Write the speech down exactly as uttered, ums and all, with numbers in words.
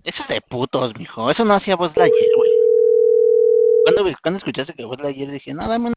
Eso es de putos, mijo. Eso no hacía Buzz Lightyear, güey. ¿Cuándo, cuando escuchaste que Buzz Lightyear dije, no, dame